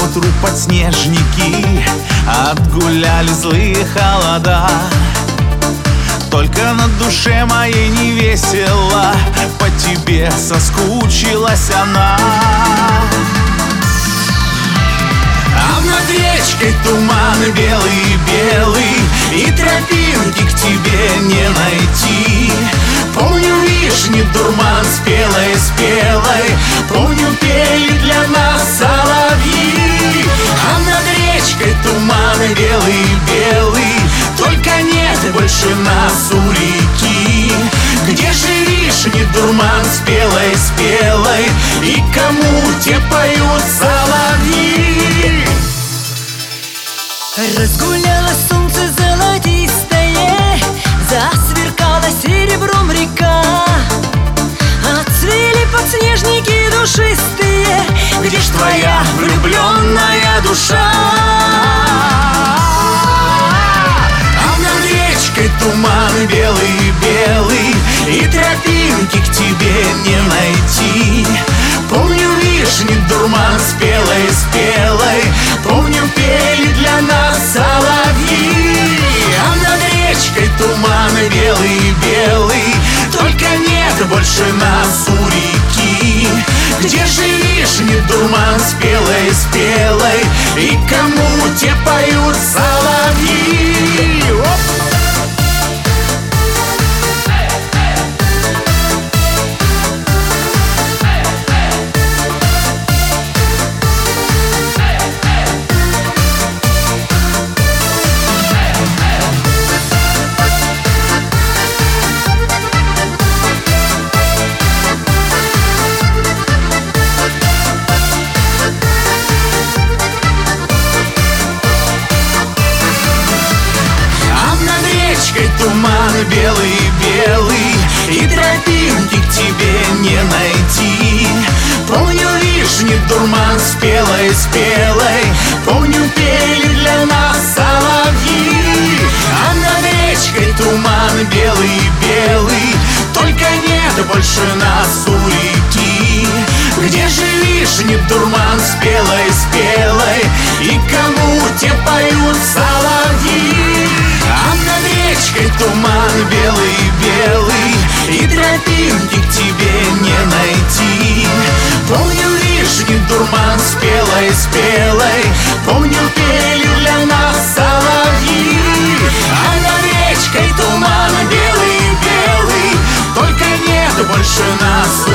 поутру подснежники отгуляли злые холода. Только на душе моей не весело, по тебе соскучилась она. А над речкой туман белый-белый, и тропинки к тебе не найти. Помню вишни дурман спелой-спелой, помню пели для нас соловьи. А над речкой туман белый-белый, только нет больше нас у реки. Где же вишни дурман спелой-спелой, и кому те поют соловьи? Разгулялось солнце золотистое, засверкала серебром река. Отцвели подснежники душистые, где ж твоя влюбленная душа? А над речкой туман белый-белый, и тропинки к тебе не найти. Помню вишни дурман спелой-спелой, помню пели для нас соловьи. А над речкой туман белый-белый, только нет больше нас у реки. Где же вишни дурман спелой-спелой, и кому те поют соловьи? Туман белый-белый, и тропинки к тебе не найти. Помню вишни дурман спелой-спелой, помню пели для нас соловьи. А над речкой туман белый-белый, только нет больше нас у реки. Где же вишни дурман спелой-спелой, и кому те поют соловьи? А над речкой туман белый-белый, и тропинки к тебе не найти. Помню вишни дурман спелой-спелой, помню пели для нас соловьи. А над речкой туман белый-белый, только нет больше нас.